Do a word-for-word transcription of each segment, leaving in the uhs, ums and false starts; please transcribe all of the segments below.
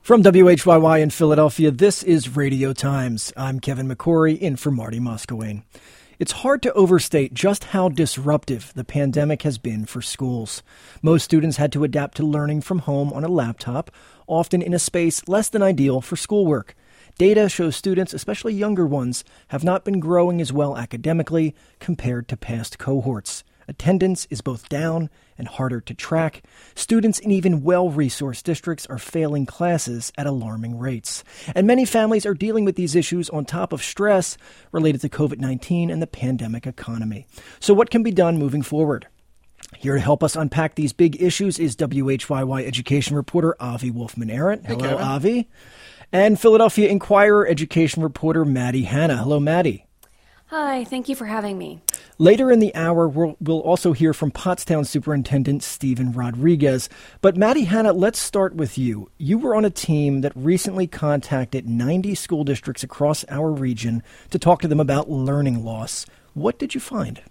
From W H Y Y in Philadelphia, this is Radio Times. I'm Kevin McCory, in for Marty Moskowayne. It's hard to overstate just how disruptive the pandemic has been for schools. Most students had to adapt to learning from home on a laptop, often in a space less than ideal for schoolwork. Data shows students, especially younger ones, have not been growing as well academically compared to past cohorts. Attendance is both down and harder to track. Students in even well-resourced districts are failing classes at alarming rates. And many families are dealing with these issues on top of stress related to covid nineteen and the pandemic economy. So what can be done moving forward? Here to help us unpack these big issues is W H Y Y education reporter Avi Wolfman-Arent. Hello, hey, Avi. And Philadelphia Inquirer education reporter Maddie Hanna. Hello, Maddie. Hi, thank you for having me. Later in the hour, we'll, we'll also hear from Pottstown Superintendent Stephen Rodriguez. But Maddie Hanna, let's start with you. You were on a team that recently contacted ninety school districts across our region to talk to them about learning loss. What did you find?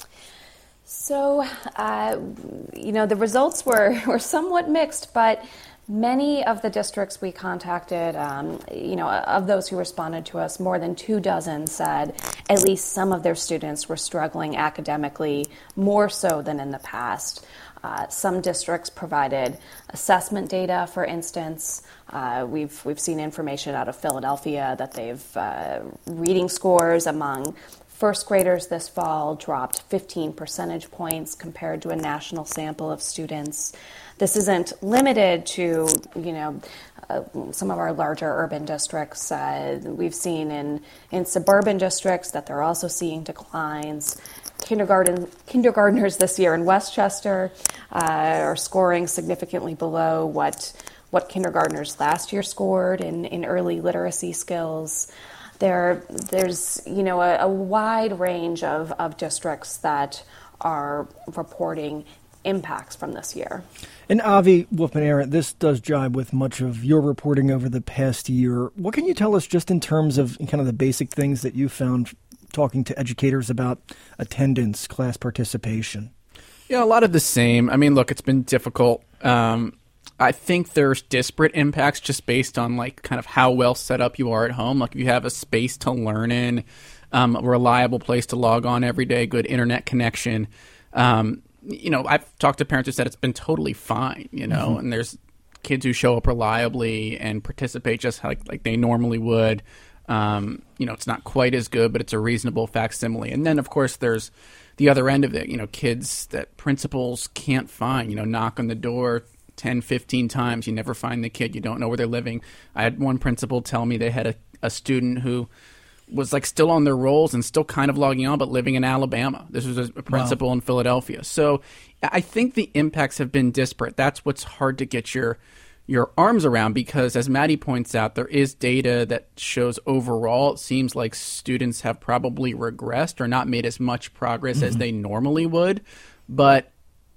So, uh, you know, the results were, were somewhat mixed, but many of the districts we contacted, um, you know, of those who responded to us, more than two dozen said at least some of their students were struggling academically, more so than in the past. Uh, some districts provided assessment data, for instance. Uh, we've we've seen information out of Philadelphia that they've uh, reading scores among first graders this fall dropped fifteen percentage points compared to a national sample of students. This isn't limited to, you know, uh, some of our larger urban districts. Uh, we've seen in, in suburban districts that they're also seeing declines. Kindergarten kindergartners this year in Westchester uh, are scoring significantly below what what kindergartners last year scored in, in early literacy skills. There, there's, you know, a, a wide range of, of districts that are reporting impacts from this year. And Avi Wolfman-Arent, this does jibe with much of your reporting over the past year. What can you tell us just in terms of kind of the basic things that you found talking to educators about attendance, class participation? Yeah, a lot of the same. I mean, look, it's been difficult. Um, I think there's disparate impacts just based on like kind of how well set up you are at home. Like if you have a space to learn in, um, a reliable place to log on every day, good internet connection. Um, you know, I've talked to parents who said it's been totally fine, you know, mm-hmm. and there's kids who show up reliably and participate just like, like they normally would. Um, you know, it's not quite as good, but it's a reasonable facsimile. And then, of course, there's the other end of it, you know, kids that principals can't find, you know, knock on the door ten, fifteen times. You never find the kid. You don't know where they're living. I had one principal tell me they had a, a student who was like still on their rolls and still kind of logging on, but living in Alabama. This was a principal wow. in Philadelphia. So I think the impacts have been disparate. That's what's hard to get your your arms around because, as Maddie points out, there is data that shows overall it seems like students have probably regressed or not made as much progress mm-hmm. as they normally would. But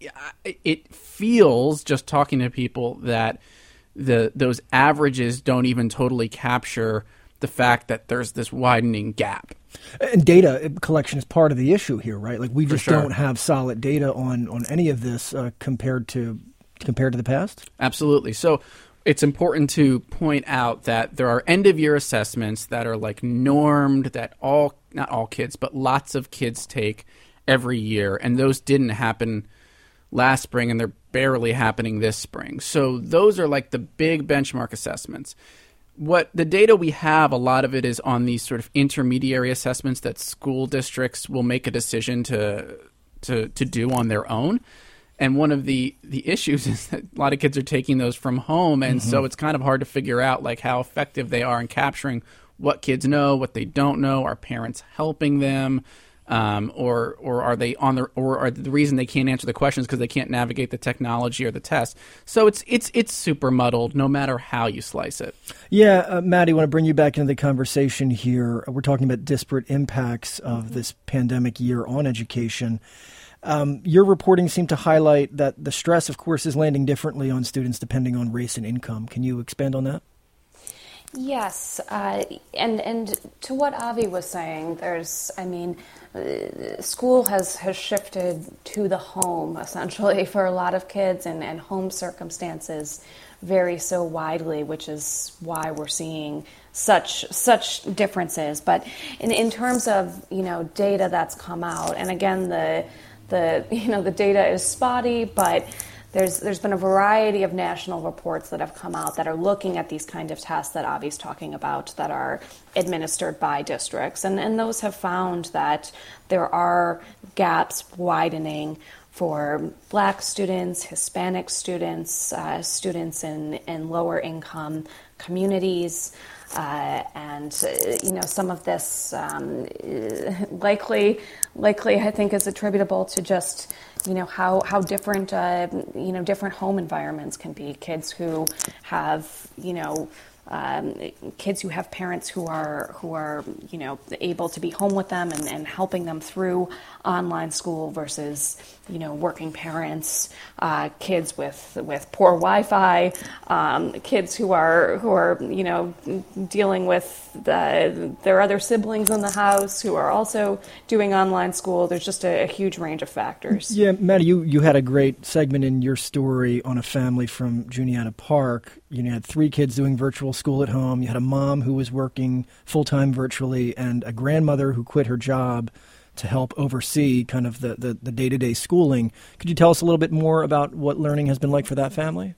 it feels, just talking to people, that the those averages don't even totally capture the fact that there's this widening gap. And data collection is part of the issue here, right? Like we just sure. don't have solid data on, on any of this uh, compared to compared to the past? Absolutely. So it's important to point out that there are end-of-year assessments that are like normed that all, not all kids, but lots of kids take every year. And those didn't happen last spring, and they're barely happening this spring. So those are like the big benchmark assessments. What the data we have, a lot of it is on these sort of intermediary assessments that school districts will make a decision to to to do on their own. And one of the, the issues is that a lot of kids are taking those from home, and mm-hmm. so it's kind of hard to figure out like how effective they are in capturing what kids know, what they don't know. Are parents helping them? Um, or or are they on the or are the reason they can't answer the questions because they can't navigate the technology or the test? So it's it's it's super muddled, no matter how you slice it. Yeah, uh, Maddie, I want to bring you back into the conversation here. We're talking about disparate impacts of this pandemic year on education. Um, your reporting seemed to highlight that the stress, of course, is landing differently on students depending on race and income. Can you expand on that? Yes, uh, and and to what Avi was saying, there's, I mean, uh, school has, has shifted to the home essentially for a lot of kids, and, and home circumstances vary so widely, which is why we're seeing such such differences. But in in terms of, you know, data that's come out, and again the the you know the data is spotty, but There's there's been a variety of national reports that have come out that are looking at these kind of tests that Avi's talking about that are administered by districts. And, and those have found that there are gaps widening for Black students, Hispanic students, uh, students in, in lower income communities. Uh, and, uh, you know, some of this um, likely, likely, I think, is attributable to just, you know, how, how different, uh, you know, different home environments can be. Kids who have, you know, um, kids who have parents who are, who are, you know, able to be home with them and, and helping them through online school versus, you know, working parents, uh, kids with, with poor Wi-Fi, um, kids who are, who are, you know, dealing with the, their other siblings in the house who are also doing online school. There's just a, a huge range of factors. Yeah, Maddie, you, you had a great segment in your story on a family from Juniata Park. You know, had three kids doing virtual school at home. You had a mom who was working full-time virtually and a grandmother who quit her job to help oversee kind of the, the, the day-to-day schooling. Could you tell us a little bit more about what learning has been like for that family?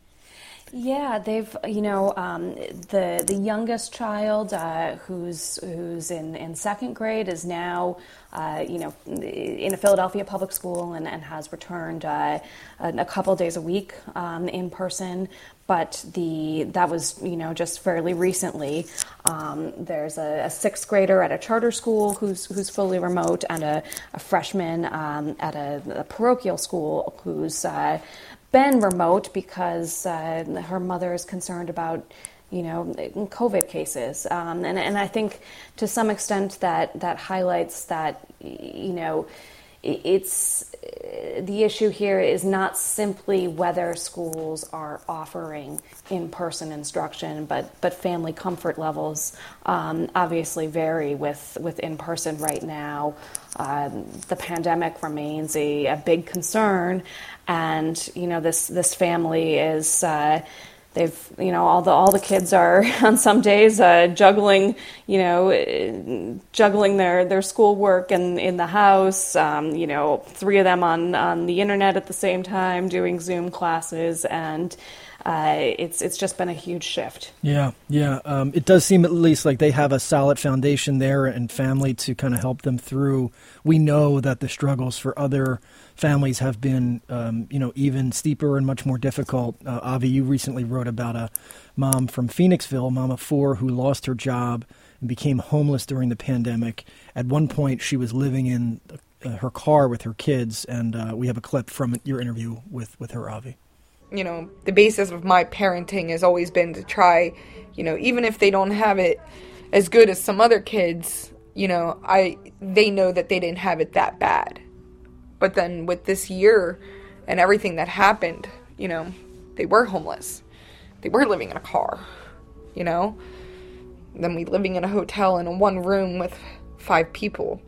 Yeah, they've, you know, um, the the youngest child uh, who's who's in, in second grade is now, uh, you know, in a Philadelphia public school and, and has returned uh, a, a couple days a week um, in person. But the that was, you know, just fairly recently. Um, there's a, a sixth grader at a charter school who's who's fully remote, and a, a freshman um, at a, a parochial school who's uh, been remote because uh, her mother is concerned about, you know, COVID cases. Um, and, and I think to some extent that, that highlights that, you know, it's the issue here is not simply whether schools are offering in-person instruction, but but family comfort levels um, obviously vary with, with in-person right now. Um, the pandemic remains a, a big concern, and you know this this family is. Uh, They've, you know, all the all the kids are on some days uh, juggling, you know, juggling their, their schoolwork and in the house. Um, you know, three of them on, on the internet at the same time doing Zoom classes, and uh, it's it's just been a huge shift. Yeah, yeah. Um, it does seem at least like they have a solid foundation there and family to kind of help them through. We know that the struggles for other families have been, um, you know, even steeper and much more difficult. Uh, Avi, you recently wrote about a mom from Phoenixville, mom of four, who lost her job and became homeless during the pandemic. At one point, she was living in uh, her car with her kids, and uh, we have a clip from your interview with, with her, Avi. You know, the basis of my parenting has always been to try, you know, even if they don't have it as good as some other kids, you know, I they know that they didn't have it that bad. But then with this year and everything that happened, you know, they were homeless. They were living in a car, you know. And then we living in a hotel in a one room with five people.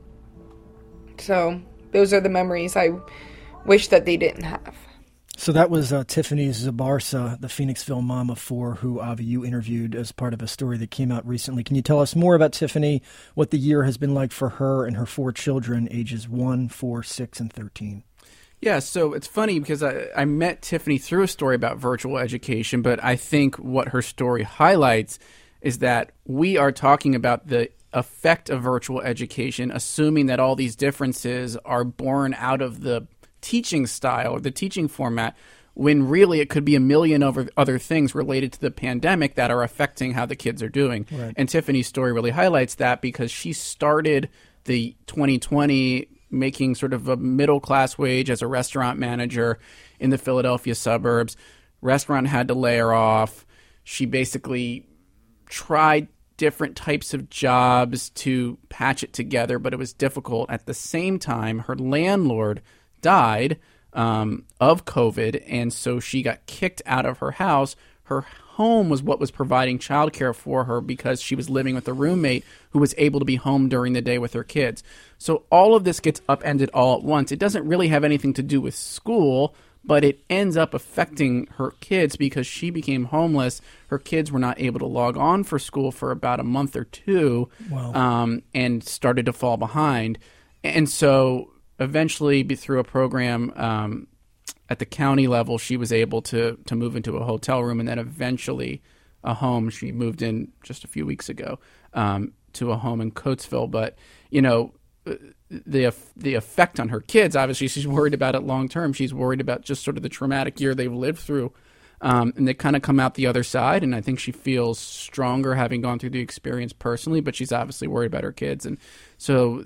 So those are the memories I wish that they didn't have. So that was uh, Tiffany Zabarsa, the Phoenixville mom of four, who Avi, you interviewed as part of a story that came out recently. Can you tell us more about Tiffany, what the year has been like for her and her four children, ages one, four, six, and thirteen? Yeah, so it's funny because I, I met Tiffany through a story about virtual education, but I think what her story highlights is that we are talking about the effect of virtual education, assuming that all these differences are born out of the teaching style or the teaching format, when really it could be a million over other things related to the pandemic that are affecting how the kids are doing. Right. And Tiffany's story really highlights that because she started the twenty twenty making sort of a middle-class wage as a restaurant manager in the Philadelphia suburbs. Restaurant had to lay her off. She basically tried different types of jobs to patch it together, but it was difficult. At the same time, her landlord died um, of COVID, and so she got kicked out of her house. her home was what was providing childcare for her because she was living with a roommate who was able to be home during the day with her kids. So all of this gets upended all at once. It doesn't really have anything to do with school, but it ends up affecting her kids because she became homeless. Her kids were not able to log on for school for about a month or two. Wow. um, and started to fall behind. And so eventually, through a program um, at the county level, she was able to to move into a hotel room, and then eventually a home. She moved in just a few weeks ago um, to a home in Coatesville. But, you know, the the effect on her kids, obviously, she's worried about it long term. She's worried about just sort of the traumatic year they've lived through. Um, and they kind of come out the other side, and I think she feels stronger having gone through the experience personally, but she's obviously worried about her kids. And so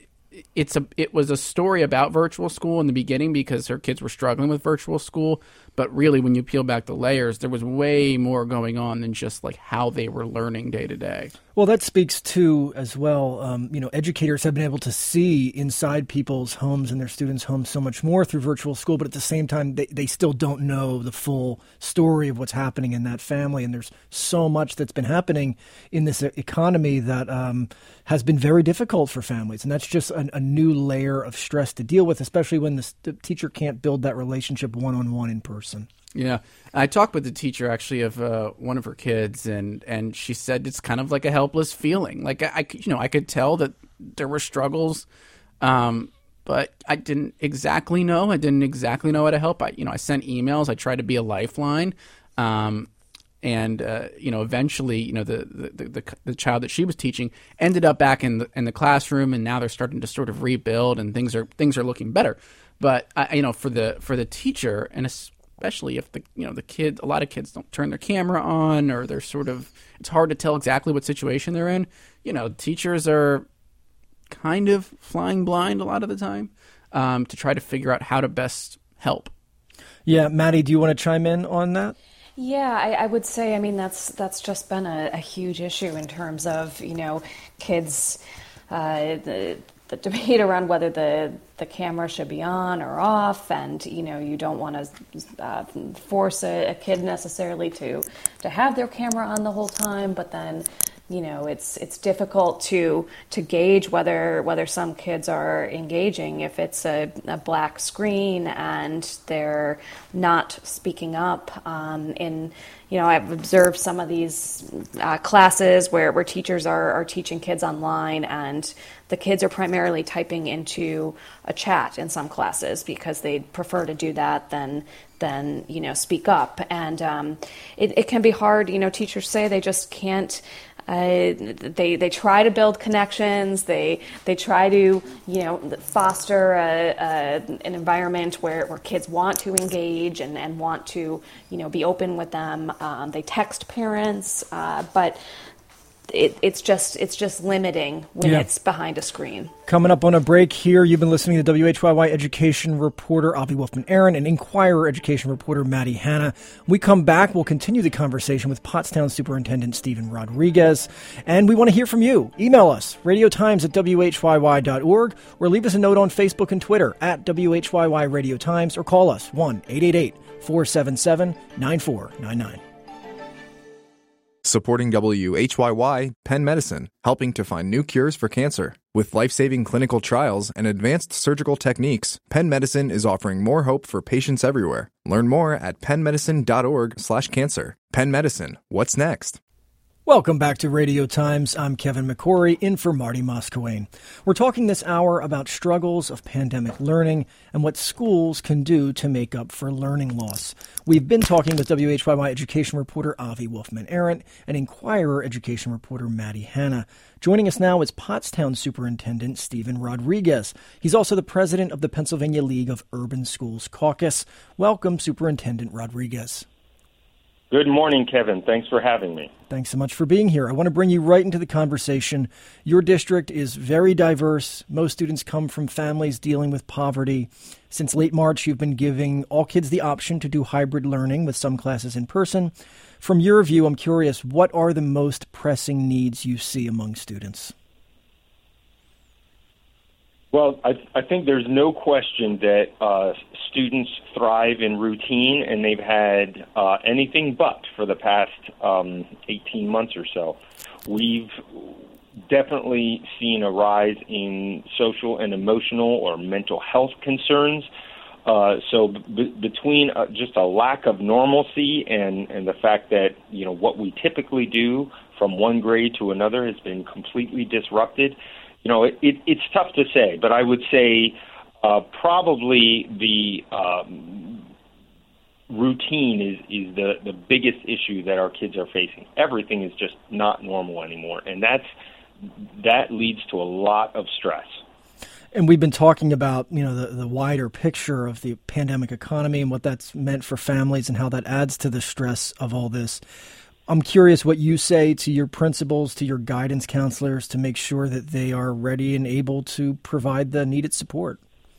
it's a it was a story about virtual school in the beginning because her kids were struggling with virtual school, but really when you peel back the layers, there was way more going on than just like how they were learning day to day. Well, that speaks to, as well, um, you know, educators have been able to see inside people's homes and their students' homes so much more through virtual school, but at the same time, they, they still don't know the full story of what's happening in that family. And there's so much that's been happening in this economy that um, has been very difficult for families. And that's just a, a new layer of stress to deal with, especially when the, the teacher can't build that relationship one-on-one in person. Yeah. I talked with the teacher actually of uh, one of her kids, and, and she said it's kind of like a helpless feeling. Like, I, I you know, I could tell that there were struggles, um, but I didn't exactly know. I didn't exactly know how to help. I, you know, I sent emails. I tried to be a lifeline. Um, and, uh, you know, eventually, you know, the, the, the, the child that she was teaching ended up back in the, in the classroom, and now they're starting to sort of rebuild, and things are, things are looking better. But, I, you know, for the, for the teacher, and especially if the you know the kids, a lot of kids don't turn their camera on, or they're sort of, it's hard to tell exactly what situation they're in. You know, teachers are kind of flying blind a lot of the time um, to try to figure out how to best help. Yeah, Maddie, do you want to chime in on that? Yeah, I, I would say, I mean, that's that's just been a, a huge issue in terms of, you know, kids, uh, the the debate around whether the, the camera should be on or off, and, you know, you don't want to uh, force a, a kid necessarily to, to have their camera on the whole time, but then, you know, it's it's difficult to to gauge whether whether some kids are engaging if it's a, a black screen and they're not speaking up. Um, in you know, I've observed some of these uh, classes where, where teachers are, are teaching kids online, and the kids are primarily typing into a chat in some classes because they prefer to do that than than you know speak up. And um, it, it can be hard. You know, teachers say they just can't. Uh, they they try to build connections. They they try to you know foster a, a, an environment where, where kids want to engage and, and want to you know be open with them. Um, they text parents, uh, but it, it's just it's just limiting when yeah. it's behind a screen. Coming up on a break here, you've been listening to W H Y Y education reporter Avi Wolfman-Aaron and Inquirer education reporter Maddie Hanna. When we come back, we'll continue the conversation with Pottstown Superintendent Stephen Rodriguez. And we want to hear from you. Email us, radiotimes at W H Y Y dot org, or leave us a note on Facebook and Twitter at W H Y Y Radio Times, or call us one eight eight eight, four seven seven, nine four nine nine. Supporting W H Y Y, Penn Medicine, helping to find new cures for cancer. With life-saving clinical trials and advanced surgical techniques, Penn Medicine is offering more hope for patients everywhere. Learn more at penn medicine dot org slash cancer. Penn Medicine, what's next? Welcome back to Radio Times. I'm Kevin McCory, in for Marty Moskowayne. We're talking this hour about struggles of pandemic learning and what schools can do to make up for learning loss. We've been talking with W H Y Y education reporter Avi Wolfman-Aaron and Inquirer education reporter Maddie Hanna. Joining us now is Pottstown Superintendent Stephen Rodriguez. He's also the president of the Pennsylvania League of Urban Schools Caucus. Welcome, Superintendent Rodriguez. Good morning, Kevin. Thanks for having me. Thanks so much for being here. I want to bring you right into the conversation. Your district is very diverse. Most students come from families dealing with poverty. Since late March, you've been giving all kids the option to do hybrid learning with some classes in person. From your view, I'm curious, what are the most pressing needs you see among students? Well, I, I think there's no question that uh, students thrive in routine, and they've had uh, anything but for the past um, eighteen months or so. We've definitely seen a rise in social and emotional or mental health concerns. Uh, so b- between uh, just a lack of normalcy and, and the fact that, you know, what we typically do from one grade to another has been completely disrupted, you know, it, it, it's tough to say, but I would say uh, probably the um, routine is, is the, the biggest issue that our kids are facing. Everything is just not normal anymore, and that's that leads to a lot of stress. And we've been talking about, you know, the, the wider picture of the pandemic economy and what that's meant for families and how that adds to the stress of all this. I'm curious what you say to your principals, to your guidance counselors, to make sure that they are ready and able to provide the needed support.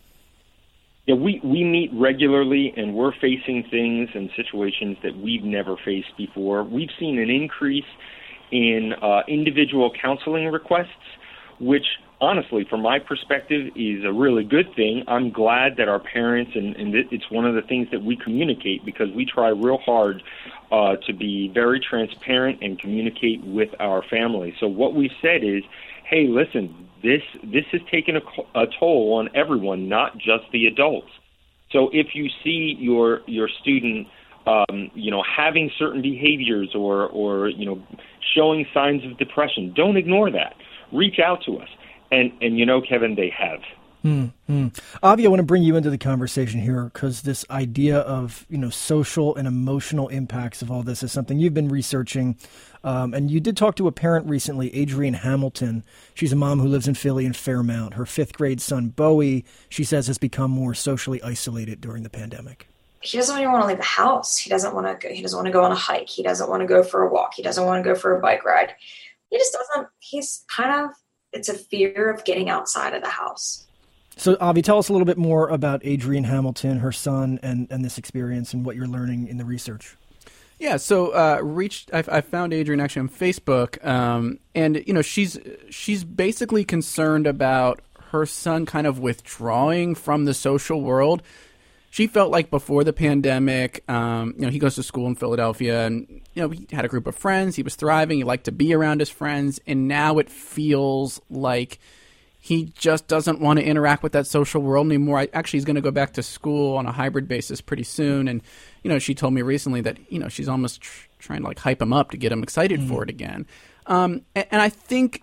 Yeah, we, we meet regularly, and we're facing things and situations that we've never faced before. We've seen an increase in uh, individual counseling requests, which honestly, from my perspective, is a really good thing. I'm glad that our parents, and, and it's one of the things that we communicate, because we try real hard uh, to be very transparent and communicate with our family. So what we've said is, hey, listen, this this has taken a, a toll on everyone, not just the adults. So if you see your your student, um, you know, having certain behaviors or or you know, showing signs of depression, don't ignore that. Reach out to us. And, and you know, Kevin, they have. Mm-hmm. Avi, I want to bring you into the conversation here because this idea of, you know, social and emotional impacts of all this is something you've been researching. Um, and you did talk to a parent recently, Adrienne Hamilton. She's a mom who lives in Philly and Fairmount. Her fifth grade son, Bowie, she says, has become more socially isolated during the pandemic. He doesn't even want to leave the house. He doesn't want to go, he doesn't want to go on a hike. He doesn't want to go for a walk. He doesn't want to go for a bike ride. He just doesn't, he's kind of, it's a fear of getting outside of the house. So, Avi, tell us a little bit more about Adrienne Hamilton, her son, and, and this experience and what you're learning in the research. Yeah, so uh, reached. I, I found Adrienne actually on Facebook, um, and you know she's she's basically concerned about her son kind of withdrawing from the social world. She felt like before the pandemic, um, you know, he goes to school in Philadelphia, and you know, he had a group of friends. He was thriving. He liked to be around his friends, and now it feels like he just doesn't want to interact with that social world anymore. I, actually, he's going to go back to school on a hybrid basis pretty soon, and you know, she told me recently that you know she's almost tr- trying to like hype him up to get him excited mm. for it again. Um, and, and I think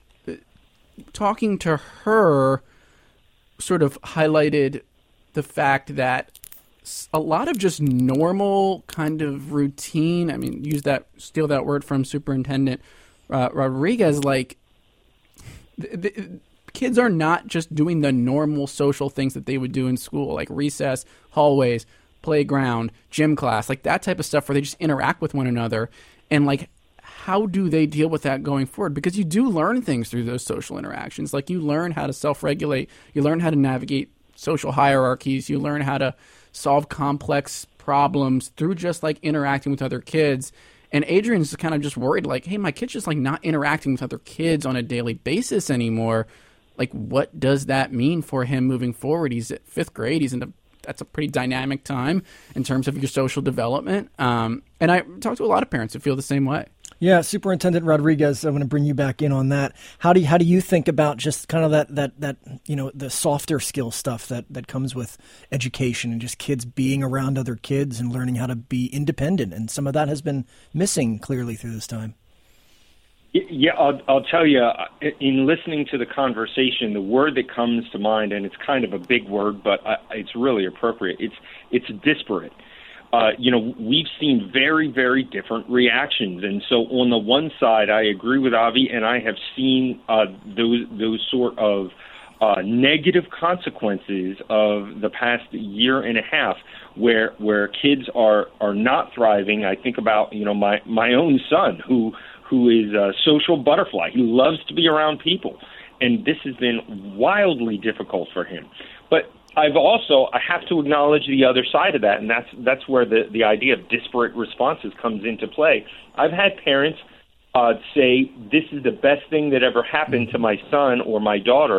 talking to her sort of highlighted the fact that a lot of just normal kind of routine. I mean, use that, steal that word from Superintendent uh, Rodriguez. Like, the, the, kids are not just doing the normal social things that they would do in school, like recess, hallways, playground, gym class, like that type of stuff where they just interact with one another. And like, how do they deal with that going forward? Because you do learn things through those social interactions. Like, you learn how to self-regulate, you learn how to navigate social hierarchies, you learn how to solve complex problems through just like interacting with other kids. And Adrienne's kind of just worried, like, hey, my kid's just like not interacting with other kids on a daily basis anymore. Like, what does that mean for him moving forward? He's at fifth grade. He's in a, that's a pretty dynamic time in terms of your social development. Um, and I talk to a lot of parents who feel the same way. Yeah, Superintendent Rodriguez, I'm going to bring you back in on that. How do you, how do you think about just kind of that, that, that you know, the softer skill stuff that, that comes with education and just kids being around other kids and learning how to be independent? And some of that has been missing clearly through this time. Yeah, I'll, I'll tell you, in listening to the conversation, the word that comes to mind, and it's kind of a big word, but it's really appropriate, it's it's disparate. Uh, you know, we've seen very, very different reactions. And so on the one side, I agree with Avi, and I have seen uh, those those sort of uh, negative consequences of the past year and a half where where kids are, are not thriving. I think about, you know, my, my own son who who is a social butterfly. He loves to be around people. And this has been wildly difficult for him. But I've also, I have to acknowledge the other side of that, and that's that's where the, the idea of disparate responses comes into play. I've had parents uh, say, this is the best thing that ever happened to my son or my daughter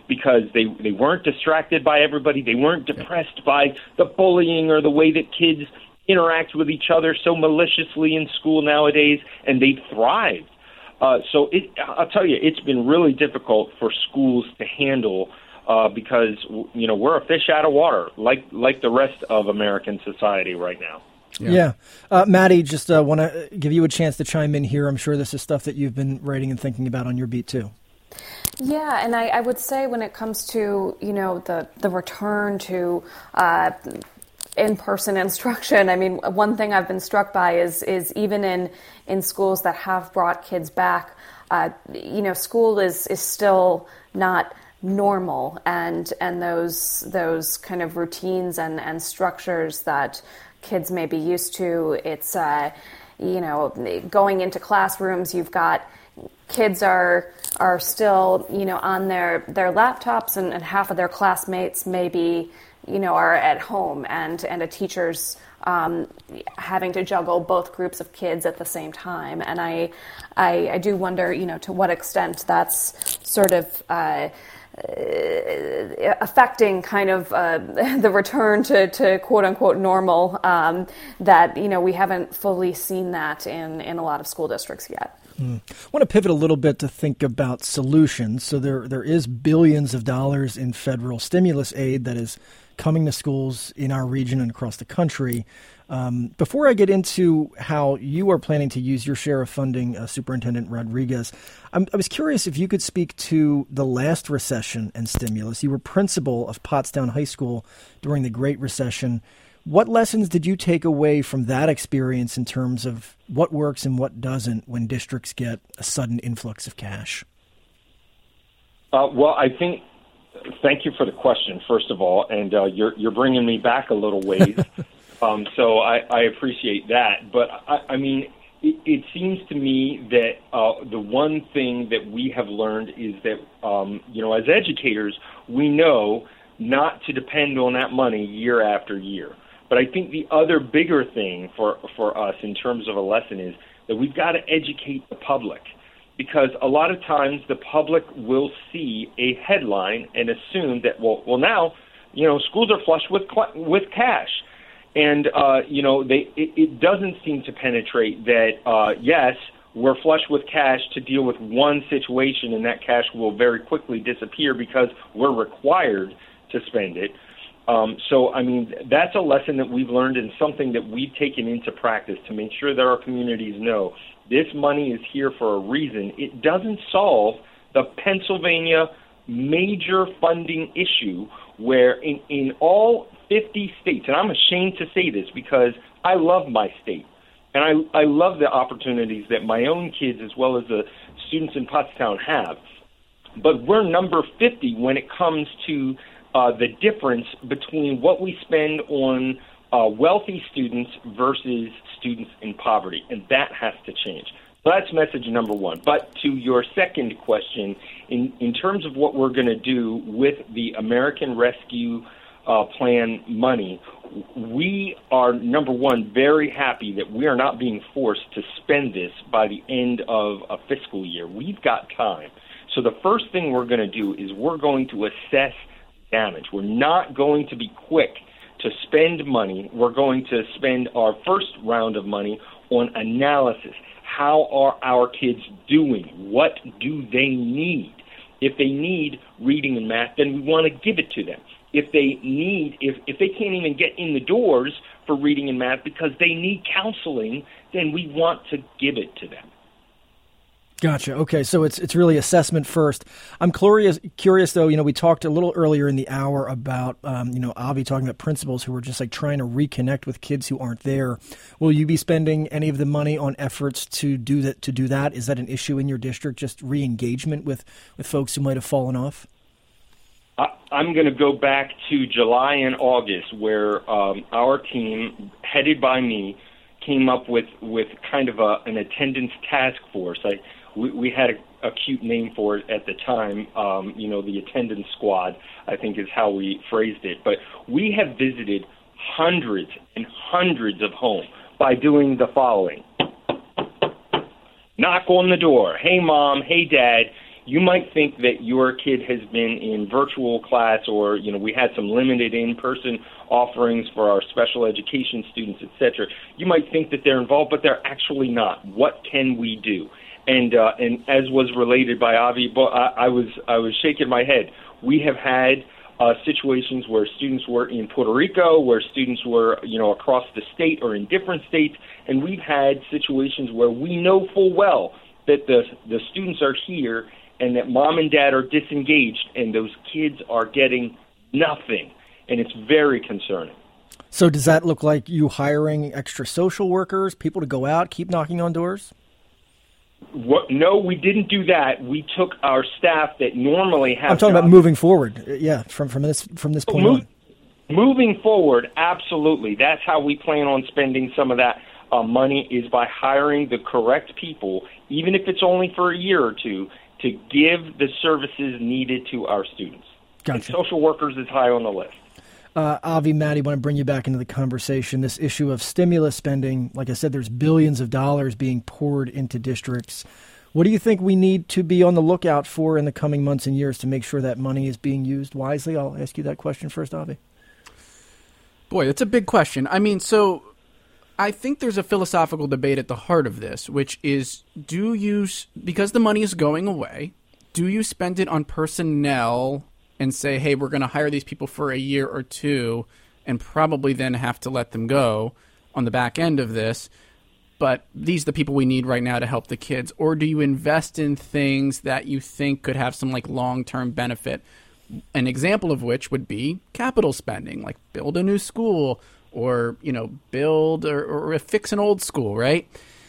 because they, they weren't distracted by everybody. They weren't depressed by the bullying or the way that kids interact with each other so maliciously in school nowadays, and they thrived. Uh, so it, I'll tell you, it's been really difficult for schools to handle uh, because, you know, we're a fish out of water, like like the rest of American society right now. Yeah. yeah. Uh, Maddie, just uh, want to give you a chance to chime in here. I'm sure this is stuff that you've been writing and thinking about on your beat, too. Yeah, and I, I would say when it comes to, you know, the, the return to uh, in-person instruction, I mean, one thing I've been struck by is is even in, in schools that have brought kids back, uh, you know, school is, is still not normal, and and those those kind of routines and, and structures that kids may be used to. It's, uh, you know, going into classrooms, you've got kids are are still, you know, on their, their laptops, and, and half of their classmates maybe, you know, are at home, and, and a teacher's um, having to juggle both groups of kids at the same time. And I, I, I do wonder, you know, to what extent that's sort of uh, affecting kind of uh, the return to, to quote unquote normal, um, that, you know, we haven't fully seen that in, in a lot of school districts yet. Mm. I want to pivot a little bit to think about solutions. So there there is billions of dollars in federal stimulus aid that is coming to schools in our region and across the country. Um, before I get into how you are planning to use your share of funding, uh, Superintendent Rodriguez, I'm, I was curious if you could speak to the last recession and stimulus. You were principal of Pottstown High School during the Great Recession. What lessons did you take away from that experience in terms of what works and what doesn't when districts get a sudden influx of cash? Uh, well, I think, thank you for the question, first of all, and uh, you're you're bringing me back a little ways, um, so I, I appreciate that. But, I, I mean, it, it seems to me that uh, the one thing that we have learned is that, um, you know, as educators, we know not to depend on that money year after year. But I think the other bigger thing for, for us in terms of a lesson is that we've got to educate the public, because a lot of times the public will see a headline and assume that, well, well now, you know, schools are flush with with cash. And, uh, you know, they it, it doesn't seem to penetrate that, uh, yes, we're flush with cash to deal with one situation, and that cash will very quickly disappear because we're required to spend it. Um, so, I mean, that's a lesson that we've learned and something that we've taken into practice to make sure that our communities know this money is here for a reason. It doesn't solve the Pennsylvania major funding issue where in, in all fifty states, and I'm ashamed to say this because I love my state, and I, I love the opportunities that my own kids as well as the students in Pottstown have, but we're number fifty when it comes to Uh, the difference between what we spend on uh, wealthy students versus students in poverty, and that has to change. So that's message number one. But to your second question, in, in terms of what we're going to do with the American Rescue uh, Plan money, we are, number one, very happy that we are not being forced to spend this by the end of a fiscal year. We've got time. So the first thing we're going to do is we're going to assess damage. We're not going to be quick to spend money. We're going to spend our first round of money on analysis. How are our kids doing? What do they need? If they need reading and math, then we want to give it to them. If they need, if, if they can't even get in the doors for reading and math because they need counseling, then we want to give it to them. Gotcha. Okay, so it's it's really assessment first. I'm curious, curious though, you know, we talked a little earlier in the hour about, um, you know, Avi talking about principals who are just like trying to reconnect with kids who aren't there. Will you be spending any of the money on efforts to do that? To do that? Is that an issue in your district, just re-engagement with, with folks who might have fallen off? I, I'm going to go back to July and August where um, our team, headed by me, came up with, with kind of a, an attendance task force. I We, we had a, a cute name for it at the time, um, you know, the attendance squad, I think is how we phrased it. But we have visited hundreds and hundreds of homes by doing the following. Knock on the door. Hey, Mom. Hey, Dad. You might think that your kid has been in virtual class, or, you know, we had some limited in-person offerings for our special education students, et cetera. You might think that they're involved, but they're actually not. What can we do? And uh, and as was related by Avi, I, I was I was shaking my head. We have had uh, situations where students were in Puerto Rico, where students were, you know, across the state or in different states, and we've had situations where we know full well that the the students are here and that mom and dad are disengaged, and those kids are getting nothing, and it's very concerning. So does that look like you hiring extra social workers, people to go out, keep knocking on doors? What, no, we didn't do that. We took our staff that normally have. I'm talking jobs. about moving forward. Yeah, from from this from this point Move, on. Moving forward, absolutely. That's how we plan on spending some of that uh, money, is by hiring the correct people, even if it's only for a year or two, to give the services needed to our students. Gotcha. And social workers is high on the list. Uh, Avi, Maddie, want to bring you back into the conversation. This issue of stimulus spending, like I said, there's billions of dollars being poured into districts. What do you think we need to be on the lookout for in the coming months and years to make sure that money is being used wisely? I'll ask you that question first, Avi. Boy, that's a big question. I mean, so I think there's a philosophical debate at the heart of this, which is, do you, because the money is going away, do you spend it on personnel and say, hey, we're going to hire these people for a year or two and probably then have to let them go on the back end of this, but these are the people we need right now to help the kids? Or do you invest in things that you think could have some like long-term benefit? An example of which would be capital spending, like build a new school or, you know, build or, or fix an old school, right?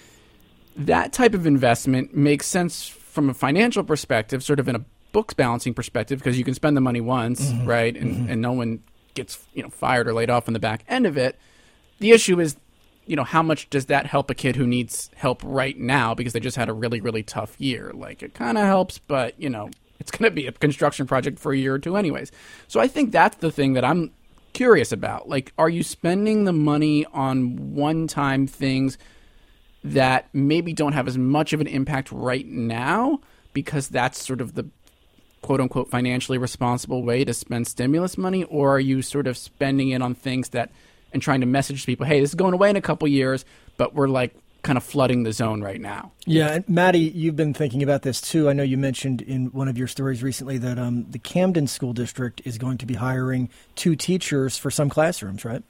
That type of investment makes sense from a financial perspective, sort of in a books balancing perspective, because you can spend the money once, mm-hmm. right? And, mm-hmm. and no one gets, you know, fired or laid off on the back end of it. The issue is, you know, how much does that help a kid who needs help right now because they just had a really, really tough year? Like, it kind of helps, but, you know, it's going to be a construction project for a year or two anyways. So I think that's the thing that I'm curious about. Like, are you spending the money on one-time things that maybe don't have as much of an impact right now because that's sort of the quote-unquote financially responsible way to spend stimulus money? Or are you sort of spending it on things that and trying to message to people, hey, this is going away in a couple years, but we're like kind of flooding the zone right now? Yeah, and Maddie, you've been thinking about this too. I know you mentioned in one of your stories recently that um, the Camden School District is going to be hiring two teachers for some classrooms, right?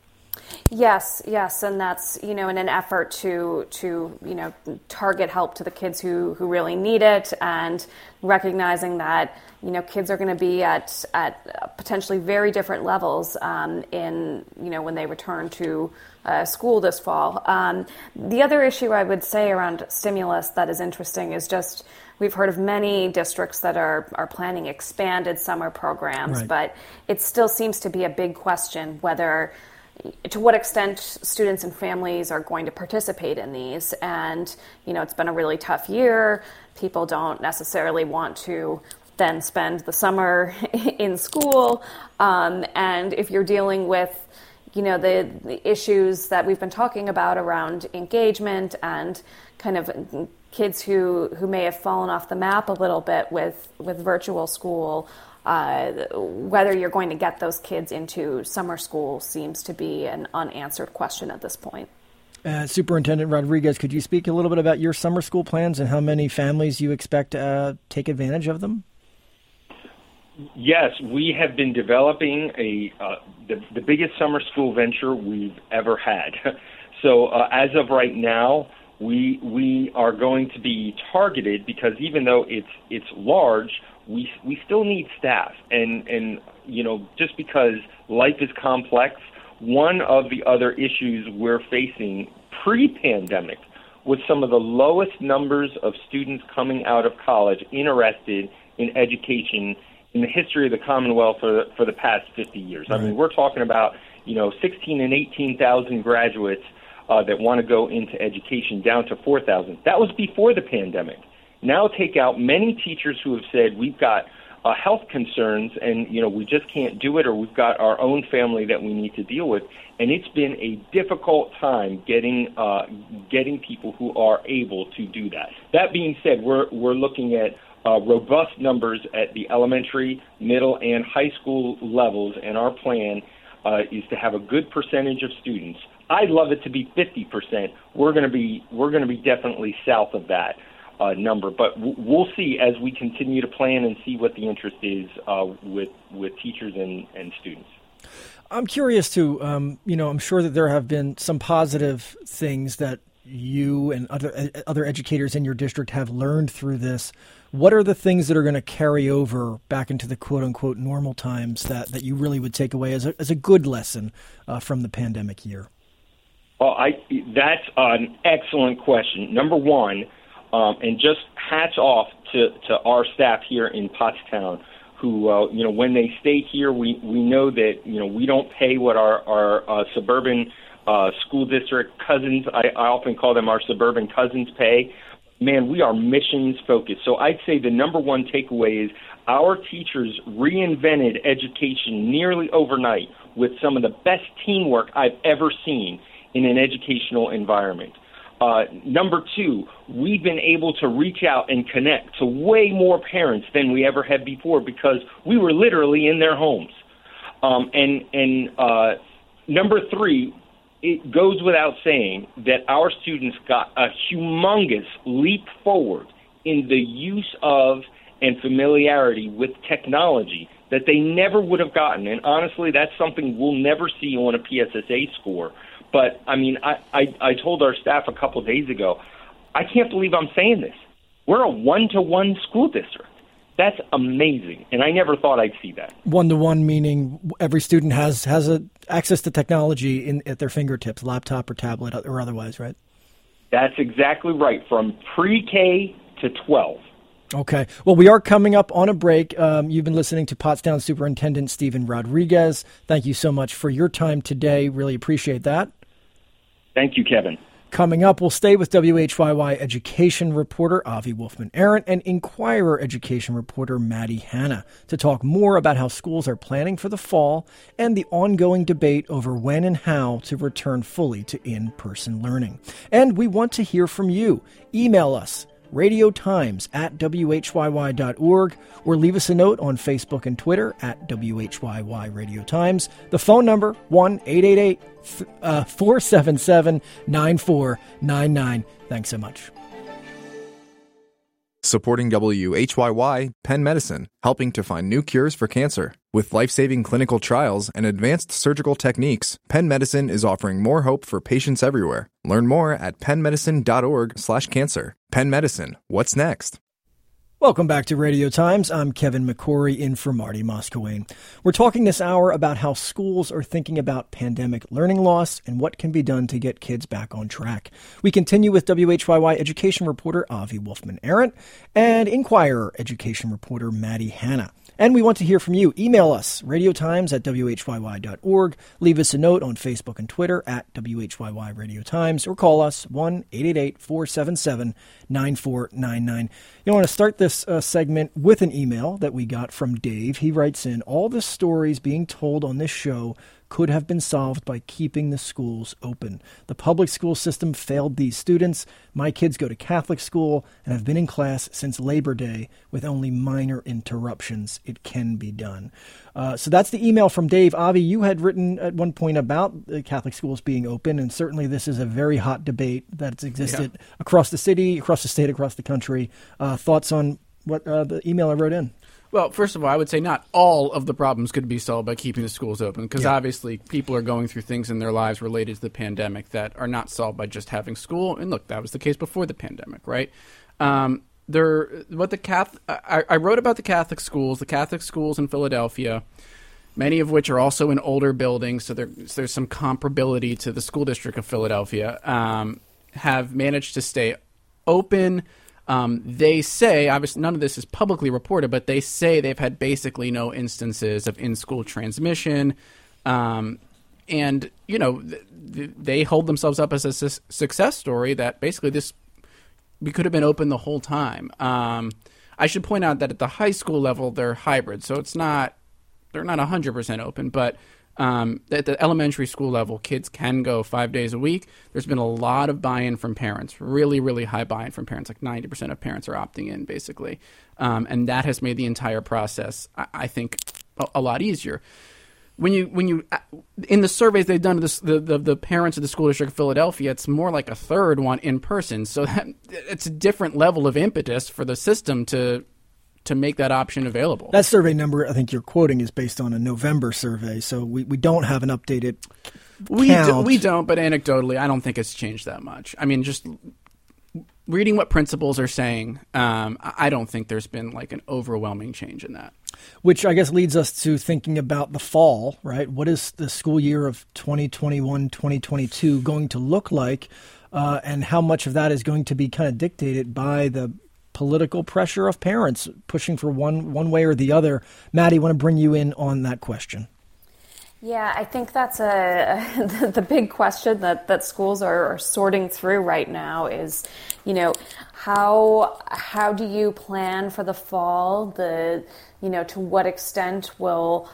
Yes, yes, and that's, you know, in an effort to to you know target help to the kids who, who really need it, and recognizing that, you know, kids are going to be at at potentially very different levels um, in you know when they return to uh, school this fall. Um, the other issue I would say around stimulus that is interesting is just we've heard of many districts that are are planning expanded summer programs, right. but it still seems to be a big question whether, to what extent students and families are going to participate in these. And, you know, it's been a really tough year. People don't necessarily want to then spend the summer in school. Um, and if you're dealing with, you know, the, the issues that we've been talking about around engagement and kind of kids who, who may have fallen off the map a little bit with, with virtual school, Uh, whether you're going to get those kids into summer school seems to be an unanswered question at this point. Uh, Superintendent Rodriguez, could you speak a little bit about your summer school plans and how many families you expect to uh, take advantage of them? Yes, we have been developing a uh, the, the biggest summer school venture we've ever had. So uh, as of right now, we we are going to be targeted because even though it's it's large, we we still need staff. And, and you know, just because life is complex, one of the other issues we're facing pre-pandemic was some of the lowest numbers of students coming out of college interested in education in the history of the Commonwealth for the, for the past fifty years. Right. I mean, we're talking about, you know, sixteen and eighteen thousand graduates uh, that want to go into education down to four thousand. That was before the pandemic. Now take out many teachers who have said we've got uh, health concerns and, you know, we just can't do it, or we've got our own family that we need to deal with. And it's been a difficult time getting uh, getting people who are able to do that. That being said, we're we're looking at uh, robust numbers at the elementary, middle, and high school levels, and our plan uh, is to have a good percentage of students. I'd love it to be fifty percent. We're going to be we're going to be definitely south of that uh, number, but w- we'll see as we continue to plan and see what the interest is uh, with with teachers and, and students. I'm curious too. Um, you know, I'm sure that there have been some positive things that you and other other educators in your district have learned through this. What are the things that are going to carry over back into the quote unquote normal times that, that you really would take away as a as a good lesson uh, from the pandemic year? Well, I that's an excellent question. Number one, um, and just hats off to, to our staff here in Pottstown, who uh, you know when they stay here, we, we know that you know we don't pay what our our uh, suburban uh, school district cousins, I, I often call them our suburban cousins, pay. Man, we are missions focused. So I'd say the number one takeaway is our teachers reinvented education nearly overnight with some of the best teamwork I've ever seen in an educational environment. Uh, number two, we've been able to reach out and connect to way more parents than we ever had before because we were literally in their homes. Um, and and uh, number three, it goes without saying that our students got a humongous leap forward in the use of and familiarity with technology that they never would have gotten. And honestly, that's something we'll never see on a P S S A score. But, I mean, I, I, I told our staff a couple of days ago, I can't believe I'm saying this. We're a one-to-one school district. That's amazing, and I never thought I'd see that. One-to-one meaning every student has has a, access to technology in, at their fingertips, laptop or tablet or otherwise, right? That's exactly right, from pre-K to twelve. Okay. Well, we are coming up on a break. Um, you've been listening to Pottstown Superintendent Stephen Rodriguez. Thank you so much for your time today. Really appreciate that. Thank you, Kevin. Coming up, we'll stay with W H Y Y education reporter Avi Wolfman-Arent and Inquirer education reporter Maddie Hanna to talk more about how schools are planning for the fall and the ongoing debate over when and how to return fully to in-person learning. And we want to hear from you. Email us, radiotimes at W H Y Y dot org, or leave us a note on Facebook and Twitter at W H Y Y Radio Times. The phone number, one eight eight eight, four seven seven, nine four nine nine. Thanks so much. Supporting W H Y Y, Penn Medicine, helping to find new cures for cancer. With life-saving clinical trials and advanced surgical techniques, Penn Medicine is offering more hope for patients everywhere. Learn more at penn medicine dot org slash cancer. Penn Medicine, what's next? Welcome back to Radio Times. I'm Kevin McCory in for Marty Moskowayne. We're talking this hour about how schools are thinking about pandemic learning loss and what can be done to get kids back on track. We continue with W H Y Y education reporter Avi Wolfman-Arent and Inquirer education reporter Maddie Hanna. And we want to hear from you. Email us, radiotimes at W H Y Y dot org. Leave us a note on Facebook and Twitter at W H Y Y Radio Times, or call us one eight eight eight, four seven seven, nine four nine nine. You know, I want to start this uh, segment with an email that we got from Dave. He writes in, all the stories being told on this show could have been solved by keeping the schools open. The public school system failed these students. My kids go to Catholic school and have been in class since Labor Day with only minor interruptions. It can be done. Uh, so that's the email from Dave. Avi, you had written at one point about the Catholic schools being open, and certainly this is a very hot debate that's existed yeah. across the city, across the state, across the country. Uh, thoughts on what uh, the email I wrote in? Well, first of all, I would say not all of the problems could be solved by keeping the schools open, because yeah. obviously people are going through things in their lives related to the pandemic that are not solved by just having school. And look, that was the case before the pandemic, right? Um, there, what the Catholic, I, I wrote about the Catholic schools, the Catholic schools in Philadelphia, many of which are also in older buildings, so, there, so there's some comparability to the school district of Philadelphia, um, have managed to stay open. Um, they say, obviously none of this is publicly reported, but they say they've had basically no instances of in-school transmission. Um, and, you know, th- th- they hold themselves up as a su- success story that basically this, we could have been open the whole time. Um, I should point out that at the high school level, they're hybrid. So it's not, they're not one hundred percent open, but Um, at the elementary school level, kids can go five days a week. There's been a lot of buy-in from parents, really, really high buy-in from parents. Like ninety percent of parents are opting in, basically. Um, and that has made the entire process, I, I think, a, a lot easier. When you, when you, in the surveys they've done to the, the, the, the parents of the school district of Philadelphia, it's more like a third want in person. So that, it's a different level of impetus for the system to to make that option available. That survey number I think you're quoting is based on a November survey, so we, we don't have an updated we count. Do, we don't, but anecdotally, I don't think it's changed that much. I mean, just reading what principals are saying, um, I don't think there's been like an overwhelming change in that. Which I guess leads us to thinking about the fall, right? What is the school year of twenty twenty-one, twenty twenty-two going to look like? Uh, and how much of that is going to be kind of dictated by the political pressure of parents pushing for one one way or the other? Maddie, I want to bring you in on that question. Yeah, I think that's a the big question that, that schools are, are sorting through right now is, you know, how how do you plan for the fall? The you know, to what extent will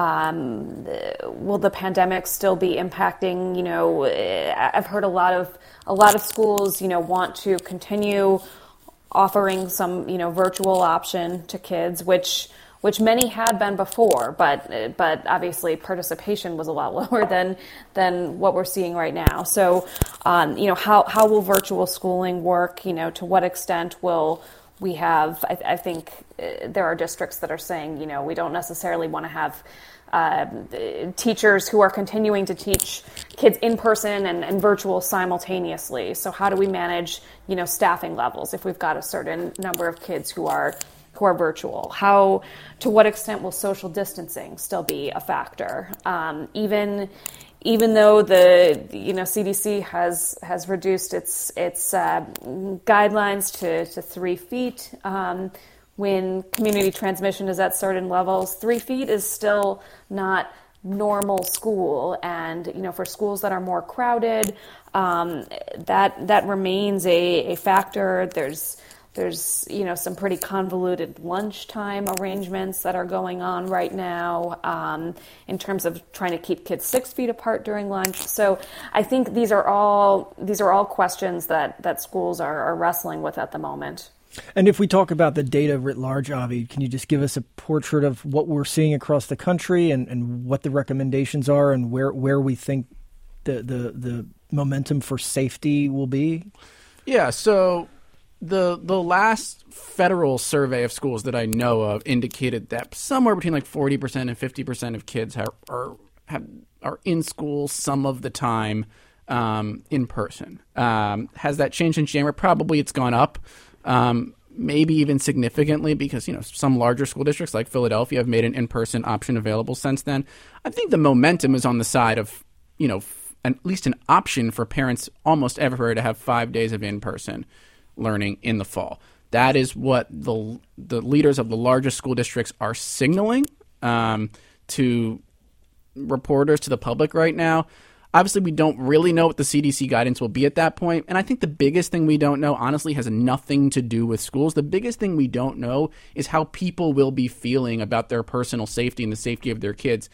um, will the pandemic still be impacting? You know, I've heard a lot of a lot of schools, you know, want to continue offering some, you know, virtual option to kids, which which many had been before, but but obviously participation was a lot lower than than what we're seeing right now. So, um, you know, how how will virtual schooling work? You know, to what extent will we have? I, I think there are districts that are saying, you know, we don't necessarily want to have Uh, teachers who are continuing to teach kids in person and, and virtual simultaneously. So how do we manage, you know, staffing levels if we've got a certain number of kids who are who are virtual? How, to what extent will social distancing still be a factor? Um, even even though the you know C D C has has reduced its its uh, guidelines to to three feet. Um, When community transmission is at certain levels, three feet is still not normal school. And, you know, for schools that are more crowded, um, that that remains a, a factor. There's, there's, you know, some pretty convoluted lunchtime arrangements that are going on right now um, in terms of trying to keep kids six feet apart during lunch. So I think these are all these are all questions that, that schools are, are wrestling with at the moment. And if we talk about the data writ large, Avi, can you just give us a portrait of what we're seeing across the country and, and what the recommendations are and where, where we think the, the, the momentum for safety will be? Yeah, so the the last federal survey of schools that I know of indicated that somewhere between like forty percent and fifty percent of kids are, are, have, are in school some of the time um, in person. Um, has that changed in January? Probably it's gone up. Um, maybe even significantly because, you know, some larger school districts like Philadelphia have made an in-person option available since then. I think the momentum is on the side of, you know, f- at least an option for parents almost everywhere to have five days of in-person learning in the fall. That is what the the leaders of the largest school districts are signaling um, to reporters, to the public right now. Obviously, we don't really know what the C D C guidance will be at that point. And I think the biggest thing we don't know, honestly, has nothing to do with schools. The biggest thing we don't know is how people will be feeling about their personal safety and the safety of their kids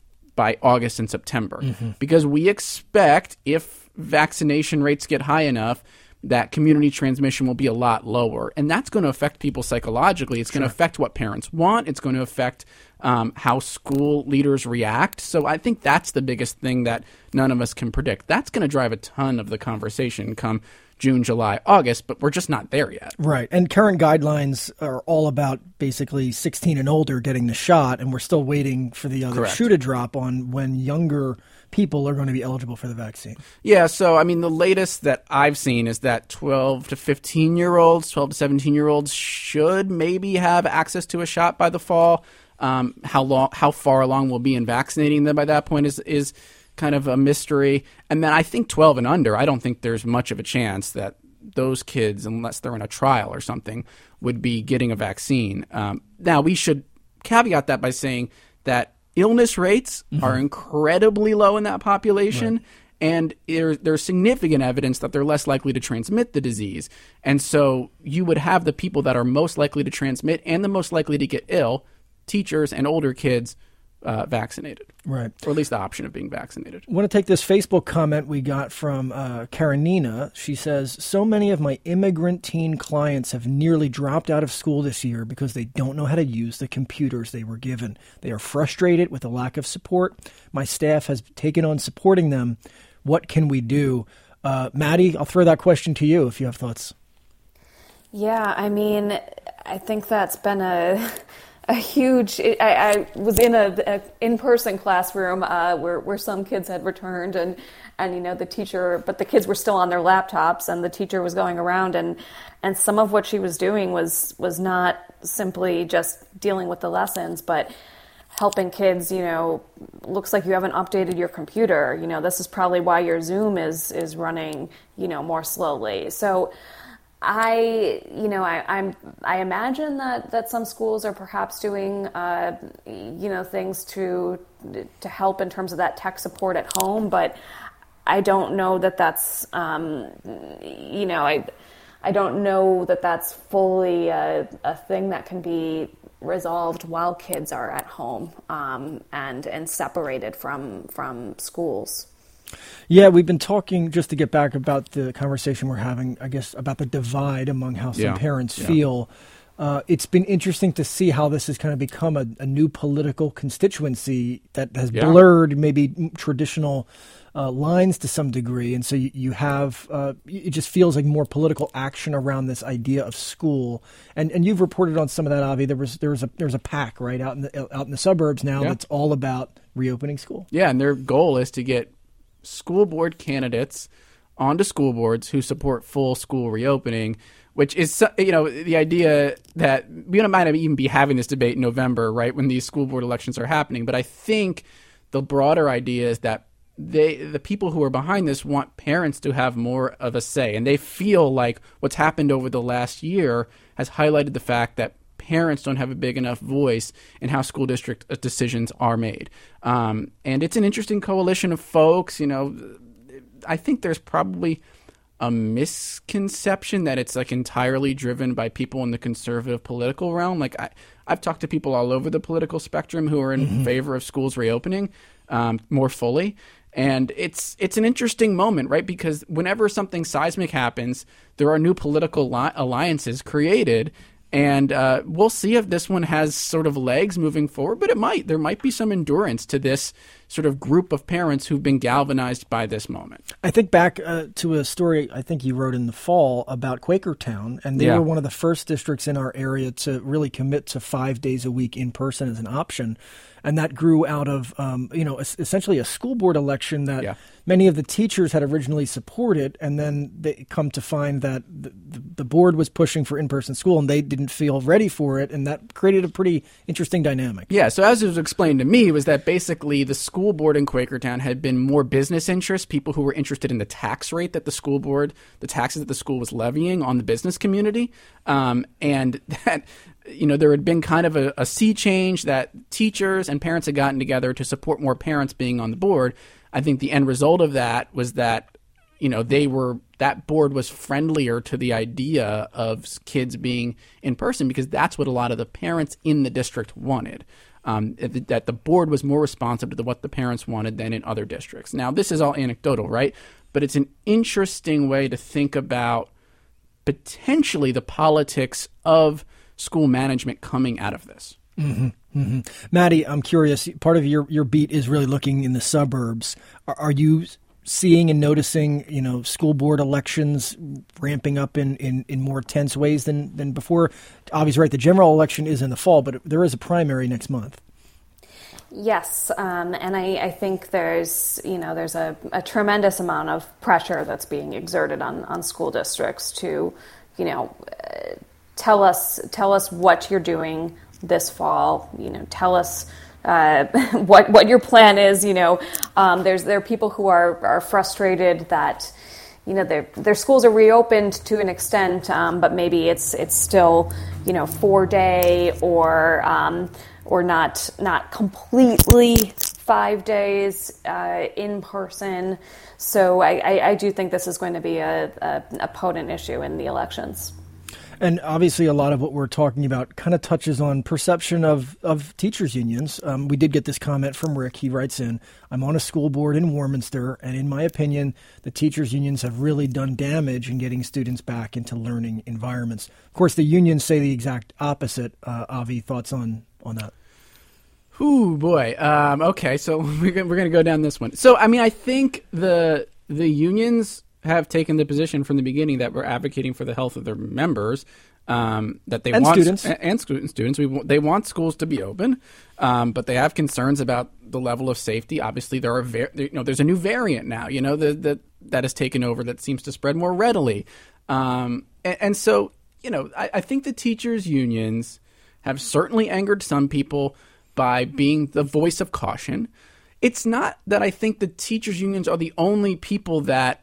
by August and September. Mm-hmm. Because we expect, if vaccination rates get high enough, that community transmission will be a lot lower. And that's going to affect people psychologically. It's sure. going to affect what parents want. It's going to affect um, how school leaders react. So I think that's the biggest thing that none of us can predict. That's going to drive a ton of the conversation come June, July, August, but we're just not there yet. Right. And current guidelines are all about basically sixteen and older getting the shot, and we're still waiting for the other Correct. shoe to drop on when younger people are going to be eligible for the vaccine. Yeah, so I mean, the latest that I've seen is that twelve to fifteen-year-olds, twelve to seventeen-year-olds should maybe have access to a shot by the fall. Um, how long, how far along we'll be in vaccinating them by that point is is kind of a mystery. And then I think twelve and under, I don't think there's much of a chance that those kids, unless they're in a trial or something, would be getting a vaccine. Um, now, we should caveat that by saying that illness rates mm-hmm. are incredibly low in that population, right. and there, there's significant evidence that they're less likely to transmit the disease. And so you would have the people that are most likely to transmit and the most likely to get ill, teachers and older kids, uh, vaccinated. Right. Or at least the option of being vaccinated. I want to take this Facebook comment we got from uh, Karenina. She says, so many of my immigrant teen clients have nearly dropped out of school this year because they don't know how to use the computers they were given. They are frustrated with the lack of support. My staff has taken on supporting them. What can we do? Uh, Maddie, I'll throw that question to you if you have thoughts. Yeah, I mean, I think that's been a... A huge. I, I was in a, a in-person classroom uh, where where some kids had returned, and and you know the teacher, but the kids were still on their laptops, and the teacher was going around, and and some of what she was doing was was not simply just dealing with the lessons, but helping kids. You know, looks like you haven't updated your computer. You know, this is probably why your Zoom is is running. You know, more slowly. So. I, you know, I, I'm, I imagine that, that some schools are perhaps doing, uh, you know, things to, to help in terms of that tech support at home, but I don't know that that's, um, you know, I, I don't know that that's fully a, a thing that can be resolved while kids are at home, um, and, and separated from, from schools. Yeah, we've been talking, just to get back, about the conversation we're having, I guess, about the divide among how some yeah. parents yeah. feel. Uh, it's been interesting to see how this has kind of become a, a new political constituency that has yeah. blurred maybe traditional uh, lines to some degree. And so you, you have, uh, it just feels like more political action around this idea of school. And and you've reported on some of that, Avi. There was there was a there's a PAC right out in the out in the suburbs now yeah. that's all about reopening school. Yeah, and their goal is to get school board candidates onto school boards who support full school reopening, which is, you know, the idea that we might even be having this debate in November, right, when these school board elections are happening. But I think the broader idea is that they, the people who are behind this want parents to have more of a say. And they feel like what's happened over the last year has highlighted the fact that parents don't have a big enough voice in how school district decisions are made. Um, and it's an interesting coalition of folks. You know, I think there's probably a misconception that it's like entirely driven by people in the conservative political realm. Like I, I've talked to people all over the political spectrum who are in mm-hmm. favor of schools reopening um, more fully. And it's it's an interesting moment, right? Because whenever something seismic happens, there are new political li- alliances created. And uh, we'll see if this one has sort of legs moving forward, but it might. There might be some endurance to this sort of group of parents who've been galvanized by this moment. I think back uh, to a story I think you wrote in the fall about Quakertown, and they yeah. were one of the first districts in our area to really commit to five days a week in person as an option. And that grew out of, um, you know, essentially a school board election that yeah. many of the teachers had originally supported, and then they come to find that the, the board was pushing for in-person school, and they didn't feel ready for it, and that created a pretty interesting dynamic. Yeah, so as it was explained to me, was that basically the school board in Quakertown had been more business interests, people who were interested in the tax rate that the school board, the taxes that the school was levying on the business community, um, and that... You know, there had been kind of a, a sea change that teachers and parents had gotten together to support more parents being on the board. I think the end result of that was that, you know, they were, that board was friendlier to the idea of kids being in person because that's what a lot of the parents in the district wanted. Um, that the board was more responsive to what the parents wanted than in other districts. Now, this is all anecdotal, right? But it's an interesting way to think about potentially the politics of school management coming out of this. Mm-hmm, mm-hmm. Maddie, I'm curious, part of your, your beat is really looking in the suburbs. Are, are you seeing and noticing, you know, school board elections ramping up in, in, in more tense ways than, than before? Obviously, right, the general election is in the fall, but there is a primary next month. Yes, um, and I, I think there's, you know, there's a, a tremendous amount of pressure that's being exerted on, on school districts to, you know, uh, Tell us, tell us what you're doing this fall. You know, tell us uh, what what your plan is. You know, um, there's there are people who are, are frustrated that, you know, their their schools are reopened to an extent, um, but maybe it's it's still, you know, four day or um, or not not completely five days uh, in person. So I, I, I do think this is going to be a, a, a potent issue in the elections. And obviously a lot of what we're talking about kind of touches on perception of, of teachers' unions. Um, we did get this comment from Rick. He writes in, I'm on a school board in Warminster, and in my opinion, the teachers' unions have really done damage in getting students back into learning environments. Of course, the unions say the exact opposite. Uh, Avi, thoughts on, on that? Ooh, boy. Um, okay, so we're going we're going to go down this one. So, I mean, I think the the unions have taken the position from the beginning that we're advocating for the health of their members, um, that they and want students. and, and students. Students, we they want schools to be open, um, but they have concerns about the level of safety. Obviously, there are var- you know there's a new variant now, you know, that that that has taken over that seems to spread more readily, um, and, and so you know I, I think the teachers' unions have certainly angered some people by being the voice of caution. It's not that I think the teachers' unions are the only people that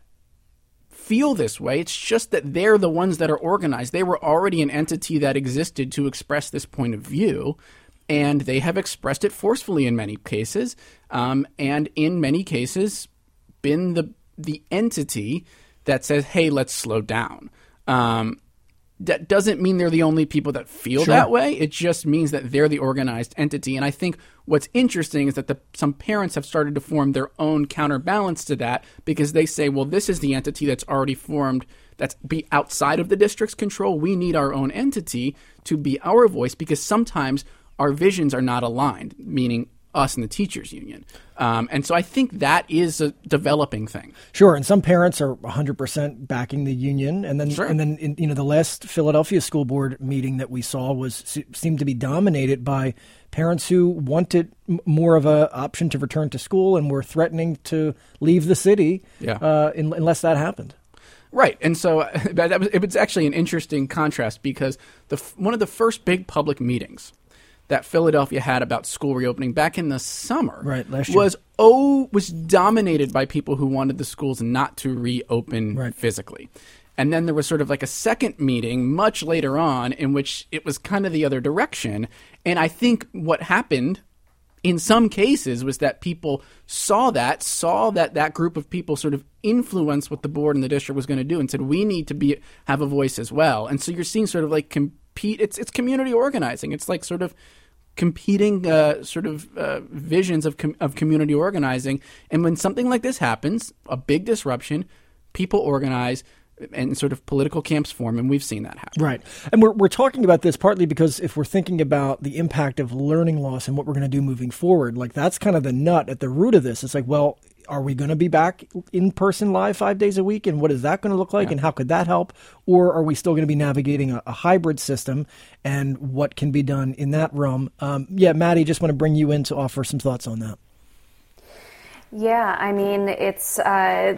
feel this way. It's just that they're the ones that are organized. They were already an entity that existed to express this point of view, and they have expressed it forcefully in many cases, um, and in many cases been the the entity that says, hey, let's slow down. Um, that doesn't mean they're the only people that feel Sure. that way. It just means that they're the organized entity. And I think what's interesting is that the, some parents have started to form their own counterbalance to that, because they say, well, this is the entity that's already formed that's be outside of the district's control. We need our own entity to be our voice, because sometimes our visions are not aligned, meaning us and the teachers union. Um, and so I think that is a developing thing. Sure, and some parents are one hundred percent backing the union, and then Sure. and then in, you know the last Philadelphia school board meeting that we saw was seemed to be dominated by parents who wanted m- more of a option to return to school and were threatening to leave the city Yeah. uh, in, unless that happened. Right, and so that was, it was actually an interesting contrast, because the one of the first big public meetings that Philadelphia had about school reopening back in the summer Right, last year. was oh was dominated by people who wanted the schools not to reopen Right. physically. And then there was sort of like a second meeting much later on in which it was kind of the other direction. And I think what happened in some cases was that people saw that, saw that that group of people sort of influence what the board and the district was going to do, and said, we need to be have a voice as well. And so you're seeing sort of like compete, it's it's community organizing. It's like sort of competing uh, sort of uh, visions of com- of community organizing. And when something like this happens, a big disruption, people organize and sort of political camps form, and we've seen that happen. Right. And we're we're talking about this partly because if we're thinking about the impact of learning loss and what we're going to do moving forward, like that's kind of the nut at the root of this. It's like, well, are we going to be back in person live five days a week? And what is that going to look like? Yeah. And how could that help? Or are we still going to be navigating a, a hybrid system, and what can be done in that realm? Um, yeah, Maddie, just want to bring you in to offer some thoughts on that. Yeah, I mean, it's uh,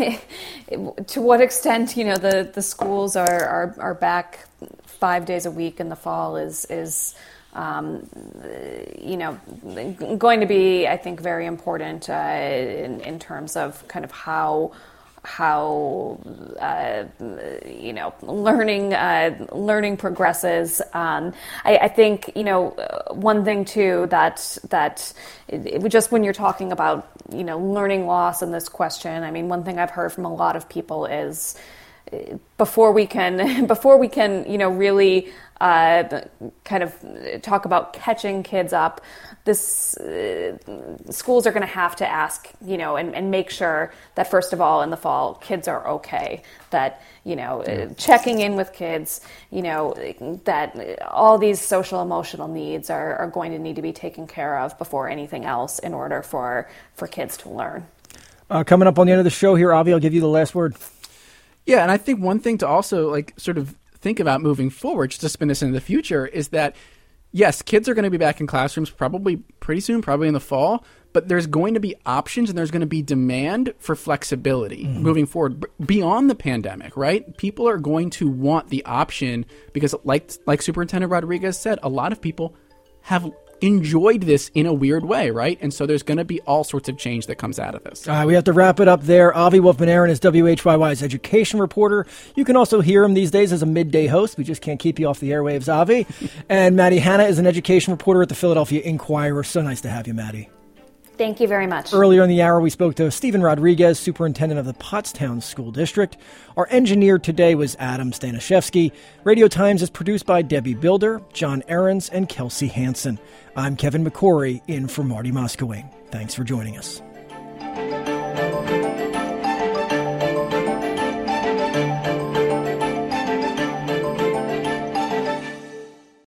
to what extent, you know, the, the schools are, are, are back five days a week in the fall is, is um, you know, going to be, I think, very important uh, in, in terms of kind of how how uh, you know learning uh, learning progresses. Um, I, I think you know one thing too that that it, it, just when you're talking about you know learning loss in this question, I mean one thing I've heard from a lot of people is before we can before we can you know really uh, kind of talk about catching kids up, this uh, schools are going to have to ask, you know, and, and make sure that first of all in the fall kids are okay, that you know uh, checking in with kids, you know, that all these social emotional needs are, are going to need to be taken care of before anything else in order for for kids to learn. Uh, coming up on the end of the show here, Avi, I'll give you the last word. Yeah, and I think one thing to also like sort of think about moving forward, just to spin this into the future, is that yes, kids are going to be back in classrooms probably pretty soon, probably in the fall, but there's going to be options and there's going to be demand for flexibility mm-hmm. moving forward b- beyond the pandemic, right? People are going to want the option because like like Superintendent Rodriguez said, a lot of people have enjoyed this in a weird way, right? And so there's going to be all sorts of change that comes out of this. All right, we have to wrap it up there. Avi Wolfman-Arron is W H Y Y's education reporter. You can also hear him these days as a midday host. We just can't keep you off the airwaves, Avi. And Maddie Hanna is an education reporter at the Philadelphia Inquirer. So nice to have you, Maddie. Thank you very much. Earlier in the hour, we spoke to Stephen Rodriguez, superintendent of the Pottstown School District. Our engineer today was Adam Stanishevsky. Radio Times is produced by Debbie Builder, John Ahrens, and Kelsey Hansen. I'm Kevin McCory, in for Marty Moskowing. Thanks for joining us.